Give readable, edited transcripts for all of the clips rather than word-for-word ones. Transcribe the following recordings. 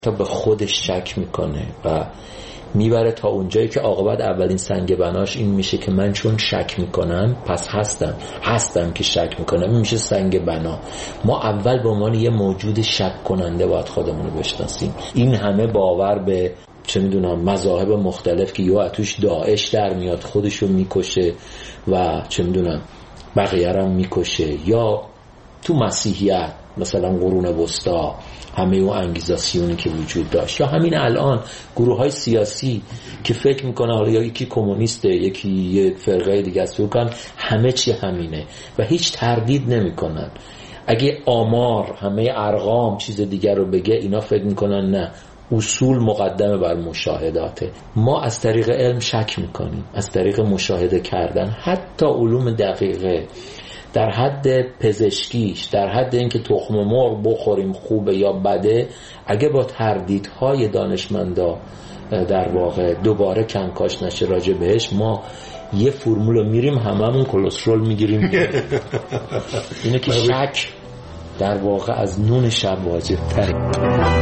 تا به خودش شک میکنه و میبره تا اونجایی که عاقبت اولین سنگ بناش این میشه که من چون شک میکنم پس هستم که شک میکنم. این میشه سنگ بنا. ما اول به عنوان یه موجود شک کننده باید خودمون رو بشناسیم. این همه باور به چه میدونم مذاهب مختلف که یا توش داعش در میاد خودش رو میکشه و چه میدونم بقیه رو میکشه، یا تو مسیحیت مثلا قرون وسطا همه اون انگیزاسیونی که وجود داشت، یا همین الان گروه‌های سیاسی که فکر میکنه حالا یا یکی کمونیسته یکی یک فرقه دیگه است، همه چی همینه و هیچ تردید نمیکنن. اگه آمار همه ارقام چیز دیگر رو بگه اینا فکر میکنن نه، اصول مقدمه بر مشاهداته. ما از طریق علم شک میکنیم، از طریق مشاهده کردن. حتی علوم دقیقه در حد پزشکیش، در حد اینکه تخم مرغ بخوریم خوبه یا بده، اگه با تردیدهای دانشمندا در واقع دوباره کنکاش نشه راجع بهش، ما یه فرمول میریم هممون کلسترول میگیریم. اینه که شک در واقع از نون شب واجب تره.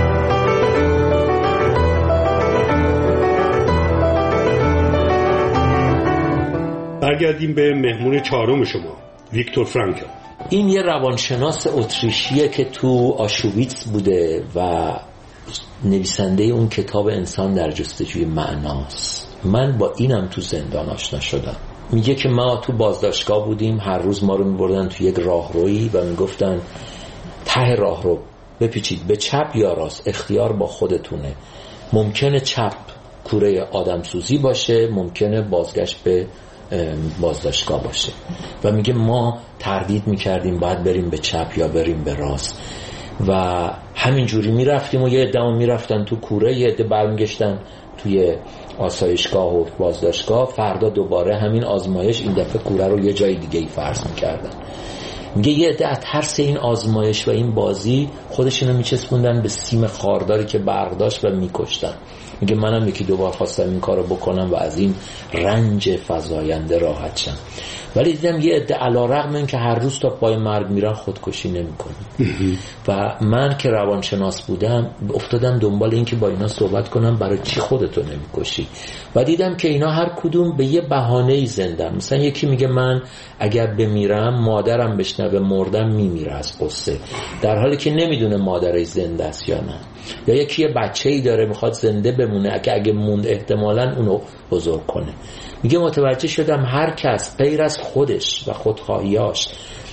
برگردیم به مهمون چهارم شما، ویکتور فرانکل. این یه روانشناس اتریشیه که تو آشویتس بوده و نویسنده اون کتاب انسان در جستجوی معناست. من با اینم تو زندان آشنا شدم. میگه که ما تو بازداشتگاه بودیم، هر روز ما رو میبردن تو یک راهرویی و میگفتن ته راهرو بپیچید به چپ یا راست، اختیار با خودتونه. ممکنه چپ کوره آدمسوزی باشه، ممکنه بازگشت به بازداشتگاه باشه. و میگه ما تردید میکردیم باید بریم به چپ یا بریم به راست و همینجوری میرفتیم و یه عده میرفتن تو کوره، یه عده برمیگشتن توی آسایشگاه و بازداشتگاه. فردا دوباره همین آزمایش، این دفعه کوره رو یه جای دیگه ای فرض میکردن. میگه یه عده از ترس این آزمایش و این بازی خودشونو میچسبوندن به سیم خارداری که برق داشت و میکشتن. میگه منم یکی دو بار خواستم این کارو بکنم و از این رنج فزاینده راحت شم، ولی دیدم یه عده علیرغم این که هر روز تا پای مرگ میرن خودکشی نمیکنن. و من که روانشناس بودم افتادم دنبال این که با اینا صحبت کنم برای چی خودتو نمیکشی، و دیدم که اینا هر کدوم به یه بهانه‌ای زندن. مثلا یکی میگه من اگر بمیرم مادرم بشنوه مردم میمیره از قصه، در حالی که نمیدونه مادرش زنده است یا نه. یا یکی یه بچه‌ای داره میخواد زنده بمونه، اگه موند احتمالاً اونو بزرگ کنه. میگه متوجه شدم هر کس غیر از خودش و خودخواهیاش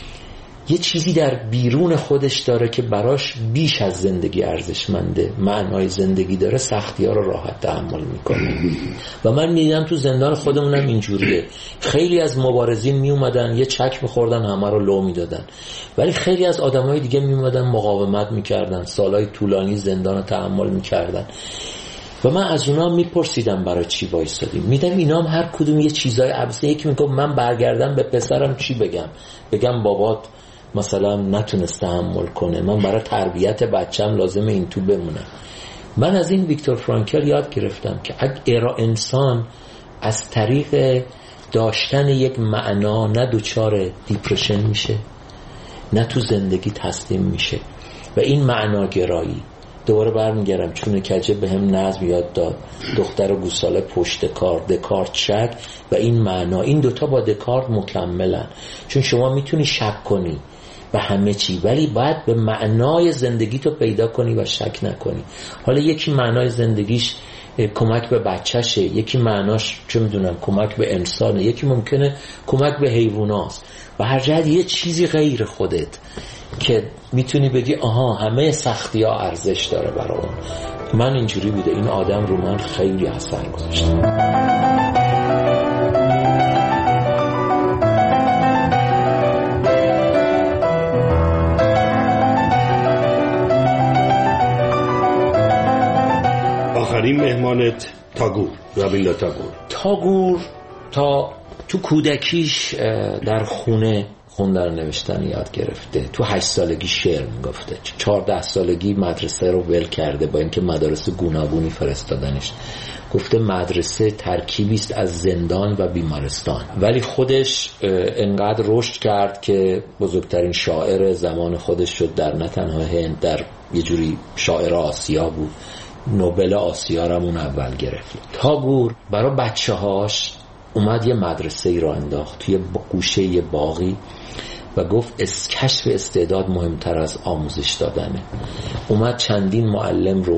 یه چیزی در بیرون خودش داره که براش بیش از زندگی ارزشمنده، معنای زندگی داره، سختی‌ها رو راحت تحمل میکنه. و من میدیدم تو زندان خودمونم اینجوریه. خیلی از مبارزین میومدن یه چک میخوردن همه رو لو میدادن، ولی خیلی از آدمای دیگه میومدن مقاومت میکردن، سالهای طولانی زندان رو تحمل میکردن. و من از اونا میپرسیدم برای چی وایسادیم. میدم اینا هم هر کدوم یه چیزای عبسه. یکی میگه من برگردم به پسرم چی بگم بابات مثلا نتونست تحمل کنه، من برای تربیت بچم لازمه این تو بمونم. من از این ویکتور فرانکل یاد گرفتم که اگر انسان از طریق داشتن یک معنا نه دوچار دیپرشن میشه نه تو زندگی تسلیم میشه. و این معناگرایی دوباره برمیگردم چون کجه به هم نظم یاد داد، دختر گوساله پشت کار، دکارت شک و این معنا، این دوتا با دکارت مکملن. چون شما میتونی شک کنی به همه چی ولی باید به معنای زندگی تو پیدا کنی و شک نکنی. حالا یکی معنای زندگیش کمک به بچهشه، یکی معناش چه میدونم کمک به انسانه، یکی ممکنه کمک به حیواناست. و هر جهت یه چیزی غیر خودت که میتونی بگی آها همه سختی ها ارزش داره برای اون. من اینجوری بوده، این آدم رو من خیلی اثر گذاشته. آخرین مهمانت تاگور، رابیندرنات تاگور تا تو کودکیش در خونه خوندن نوشتن یاد گرفته. تو 8 سالگی شعر میگفته. 14 سالگی مدرسه رو ول کرده با اینکه مدارس گوناگونی فرستادنش. گفته مدرسه ترکیبی است از زندان و بیمارستان. ولی خودش انقدر رشد کرد که بزرگترین شاعر زمان خودش شد، در نه تنها هند، در یه جوری شاعر آسیا بود، نوبل آسیا رو اون اول گرفت. تاگور برای بچه‌هاش اومد یه مدرسه‌ای را انداخت توی گوشه یه باغی و گفت کشف استعداد مهمتر از آموزش دادنه. اومد چندین معلم رو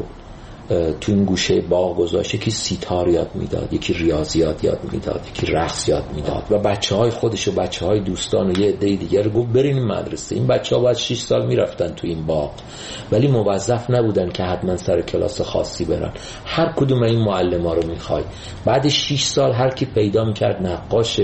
تو این گوشه باغ گذاشت، یکی سیتار یاد میداد، یکی ریاضیات یاد میداد، یکی رقص یاد میداد و بچه‌های خودش و بچه‌های دوستان و یه عده دیگه رو گفت برین این مدرسه. این بچه‌ها بعد 6 سال میرفتن تو این باغ، ولی موظف نبودن که حتما سر کلاس خاصی برن. هر کدوم این معلم‌ها رو میخوای. بعد 6 سال هر کی پیدا میکرد، نقاش،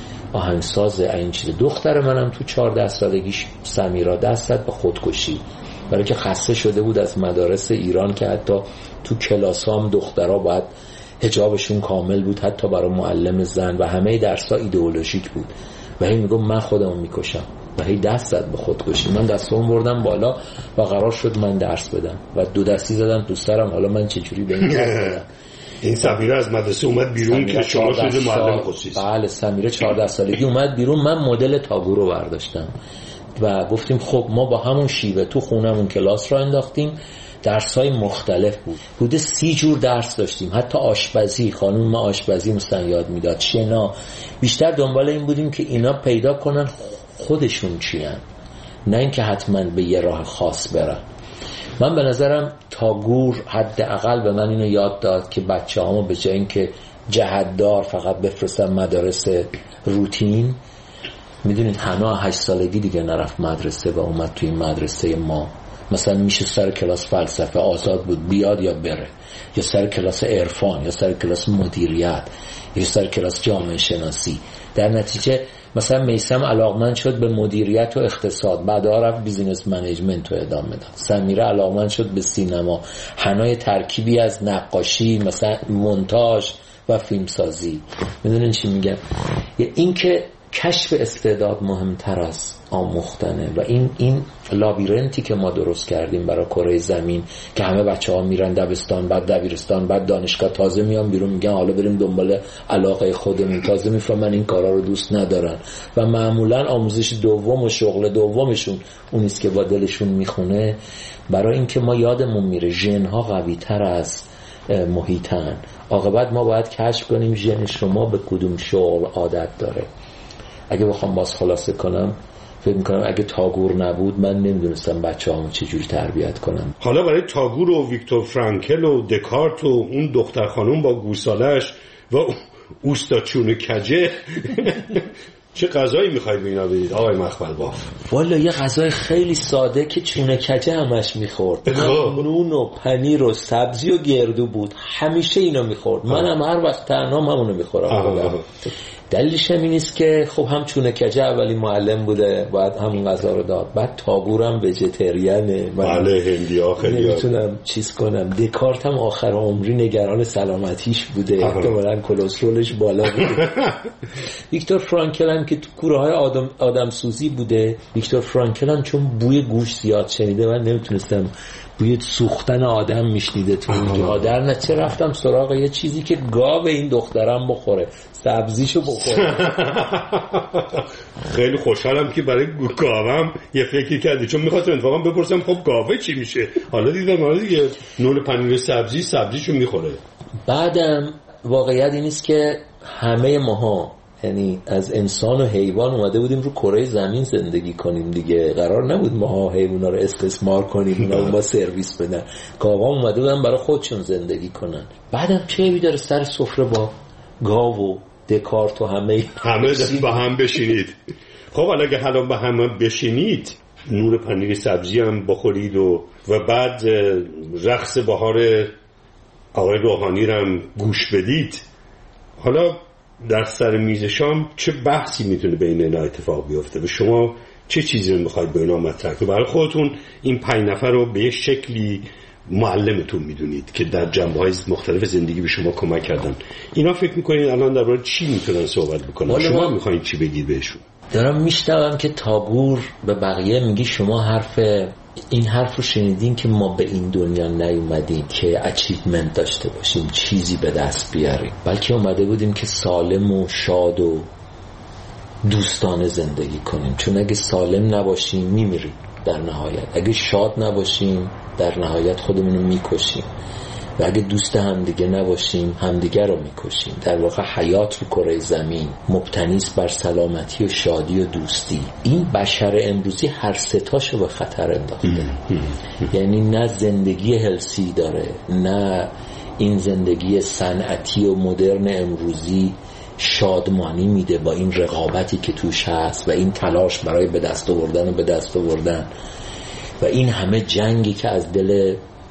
آهنگساز، این چیز. دختر منم تو 14 سالگیش سمیرا دست زد به خودکشی، برای که خسته شده بود از مدارس ایران که حتی تو کلاس هم دخترها باید حجابشون کامل بود، حتی برای معلم زن، و همه درس‌ها ایدئولوژیک بود و هی میگم من خودمو میکشم و هی دست زد به خودکشی. من دستم بردم بالا و قرار شد من درس بدم و 2 دستی زدم تو سرم. حالا من چجوری به این درس بدم؟ این سمیره از مدرسه اومد بیرون که شما شده معلم خصوصی. بله، سمیره 14 سالگی اومد بیرون. من مدل تاگور رو برداشتم و گفتیم خب ما با همون شیوه تو خونمون کلاس را انداختیم. درس‌های مختلف بود، حدود 30 جور درس داشتیم، حتی آشپزی. خانم ما آشپزی مثلا یاد میداد، شنا. بیشتر دنبال این بودیم که اینا پیدا کنن خودشون چیان، نه اینکه حتما به یه راه خاص برن. من به نظرم تاگور حداقل به من اینو یاد داد که بچه‌هامو به جای اینکه جهت‌دار فقط بفرستن مدارس روتین، میدونید حنا 8 سالگی دیگه نرفت مدرسه و اومد توی این مدرسه ما. مثلا میشه سر کلاس فلسفه آزاد بود بیاد یا بره، یا سر کلاس عرفان، یا سر کلاس مدیریت، یا سر کلاس جامعه شناسی. در نتیجه مثلا میثم علاقمند شد به مدیریت و اقتصاد، بعدا رفت بیزینس منیجمنت رو ادامه داد. سمیره علاقمند شد به سینما، حنای ترکیبی از نقاشی، مثلا مونتاژ و فیلمسازی. میدونین چی میگم؟ این که کشف استعداد مهمتر از آموختنه و این لابیرنتی که ما درست کردیم برای کره زمین که همه بچه‌ها میرن دبستان، بعد دبیرستان، بعد دانشگاه، تازه میان بیرون میگن حالا بریم دنبال علاقه خودمون، تازه میفهمن این کارا رو دوست ندارن و معمولا آموزش دوم و شغل دومشون اونیست که با دلشون میخونه. برای اینکه ما یادمون میره ژن‌ها قوی‌تر از محیطن، عاقبت ما باید کشف کنیم ژن شما به کدوم شغل عادت داره. اگه بخوام باز خلاصه کنم، فکر میکنم اگه تاگور نبود من نمیدونستم بچه‌هامو چجوری تربیت کنم. حالا برای تاگور و ویکتور فرانکل و دکارت و اون دختر خانم با گوسالش و اوستا چونه کجه چه غذایی میخوای به اینا بدید آقای مخبل باف؟ والا یه غذای خیلی ساده که چونه کجه همش میخورد، نون و پنیر و سبزی و گردو بود، همیشه اینو میخورد. منم هر وقت تنهام همونو میخورم. دلیلش این است که خب هم چونه کجه اولی معلم بوده، باید همون غذا رو داد. بعد تاگورم ویژیتریانه، بله هندیا خیلی نمیتونم چیز کنم. دکارت هم آخر عمری نگران سلامتیش بوده، احتمالاً کلسترولش بالا بوده. ویکتور فرانکل هم که تو کوره های آدم سوزی بوده. ویکتور فرانکل هم چون بوی گوشت زیاد شنیده، من نمیتونستم، بوی سوختن آدم میشنیده تو اونجا. در نتیجه رفتم سراغ یه چیزی که گاو این دخترم بخوره، سبزیشو بخوره. خیلی خوشحالم که برای گاوم یه فکری کردی، چون میخواستم اتفاقا بپرسم خب گاوه چی میشه. حالا دیدم دیگه نون پنیر سبزیشو میخوره. بعدم واقعیت این است که همه ماها، یعنی از انسان و حیوان اومده بودیم رو کره زمین زندگی کنیم دیگه، قرار نبود ماها حیونا رو استثمار کنیم، اونا ما سرویس بدن. گاوا اومده بودن برای خودشون زندگی کنن. بعدم چه عیبی داره سر سفره با گاو و دکارت و همه با هم بشینید؟ خب اگه حالا با هم بشینید، نور پنیر سبزی هم بخورید و بعد رقص بهار آقای روحانی رو هم گوش بدید، حالا در سر میز شام چه بحثی میتونه بین اینا اتفاق بیفته؟ به شما چه چیزی رو میخواید به اینا مطرح کنید؟ برای خودتون این 5 نفر رو به یه شکلی معلمتون میدونید که در جنبه‌های مختلف زندگی به شما کمک کردن. اینا فکر میکنید الان درباره چی میتونن صحبت بکنن؟ شما میخواید چی بگید بهشون؟ دارم میشنوم که تاگور به بقیه میگی شما این حرف رو شنیدین که ما به این دنیا نیومدیم که اچیومنت داشته باشیم، چیزی به دست بیاریم، بلکه اومده بودیم که سالم و شاد و دوستانه زندگی کنیم. چون اگه سالم نباشیم میمیریم در نهایت، اگه شاد نباشیم در نهایت خودمون رو میکشیم و اگه دوست همدیگه نباشیم همدیگه رو میکشیم. در واقع حیات رو کره زمین مبتنی است بر سلامتی و شادی و دوستی. این بشر امروزی هر ستاشو به خطر انداخته. یعنی نه زندگی هلسی داره، نه این زندگی صنعتی و مدرن امروزی شادمانی میده با این رقابتی که توش هست و این تلاش برای به دست آوردن و این همه جنگی که از دل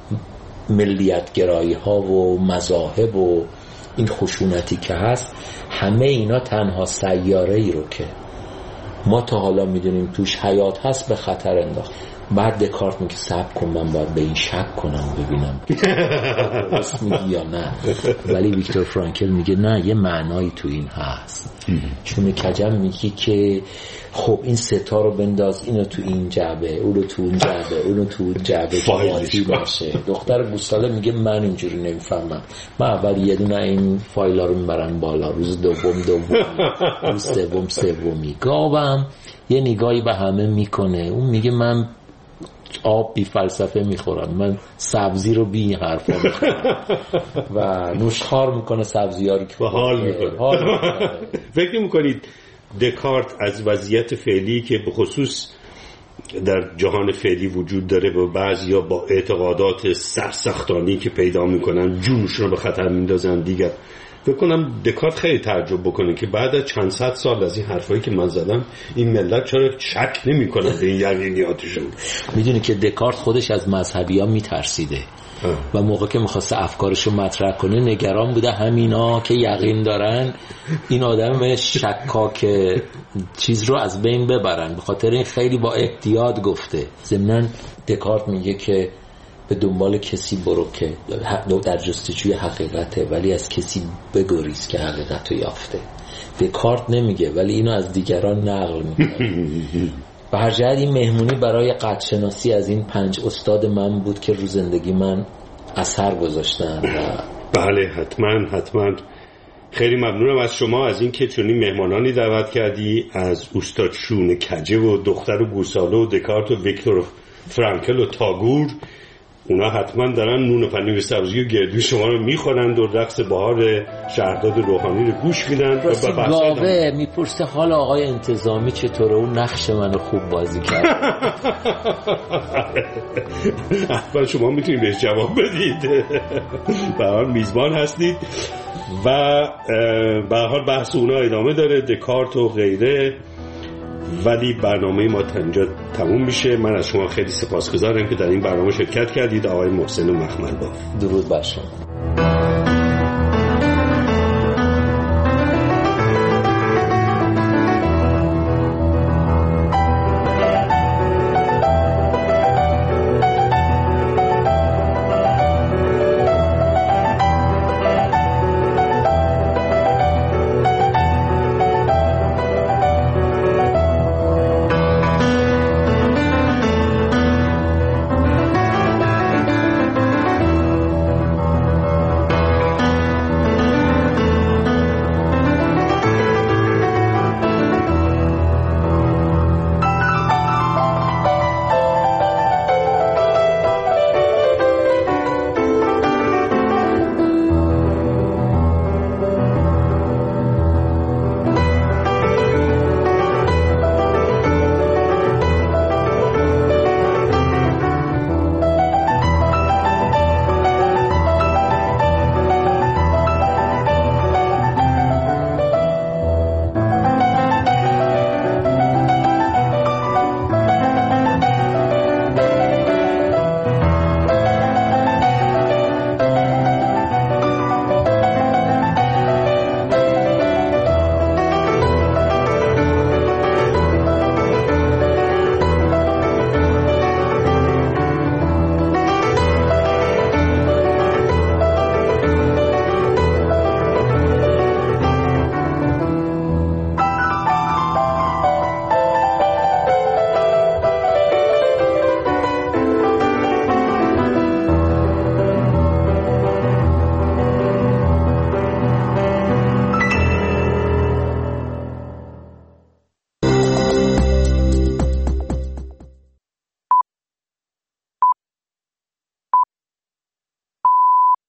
ملیت‌گرایی ها و مذاهب و این خشونتی که هست، همه اینا تنها سیاره ای رو که ما تا حالا میدونیم توش حیات هست به خطر انداخت. بعد دکارت میگه صبر کن، من باید به این شک کنم ببینم درست میگی یا نه. ولی ویکتور فرانکل میگه نه، یه معنایی تو این هست. چون کجم میگه که خب این ستا رو بنداز، اینو تو این جعبه، اونو تو اون جعبه، اونو تو اون جعبه که واضی باشه. دختر گوساله میگه من اینجوری نمیفهمم، من اول یه دونه این فایلا رو میبرم بالا، روز دوم روز سومی گاوم یه نگاهی به همه میکنه، اون میگه من آب بی فلسفه میخورم، من سبزی رو بی حرفا میخورم و نوشخوار میکنه سبزی ها رو که حال میکنه. فکر میکنید دکارت از وضعیت فعلی که به خصوص در جهان فعلی وجود داره و بعضیا با اعتقادات سرسختانی که پیدا میکنن جونشون رو به خطر میندازن دیگر، فکر کنم دکارت خیلی تعجب بکنه که بعد از چند صد سال از این حرفایی که من زدم این ملت چرا شک نمی‌کنه به این یقینیاتشون. میدونی که دکارت خودش از مذهبی‌ها میترسیده و موقع که می‌خواسته افکارشو مطرح کنه نگران بوده همینا که یقین دارن این آدم شکاک چیز رو از بین ببرن، به خاطر این خیلی با احتیاط گفته. ضمناً دکارت میگه که به دنبال کسی برو که در جستجوی حقیقته، ولی از کسی بگریز که حقیقت رو یافته. دکارت نمیگه ولی اینو از دیگران نقل میکنه. به هر جهت این مهمونی برای قدرشناسی از این 5 استاد من بود که رو زندگی من اثر گذاشتن. بله حتما خیلی ممنونم از شما از این که چنین مهمانانی دعوت کردی، از استاد شون کجه و دختر گوساله و دکارت و ویکتور فرانکل و تاگور. اونا حتما دارن نون پنیر سبزی و گردوی شما رو میخورند و رقص بهار شهرداد روحانی رو گوش میدن. گاوه میپرسه حال آقای انتظامی چطوره، اون نقش منو خوب بازی کرد. حتما شما میتونید بهش جواب بدید، به هر حال میزبان هستید و به هر حال بحث اونا ادامه داره، دکارت و غیره. ولی برنامه ما تا اینجا تموم میشه. من از شما خیلی سپاسگزارم که در این برنامه شرکت کردید. آقای محسن مخمل باف. درود بر شما.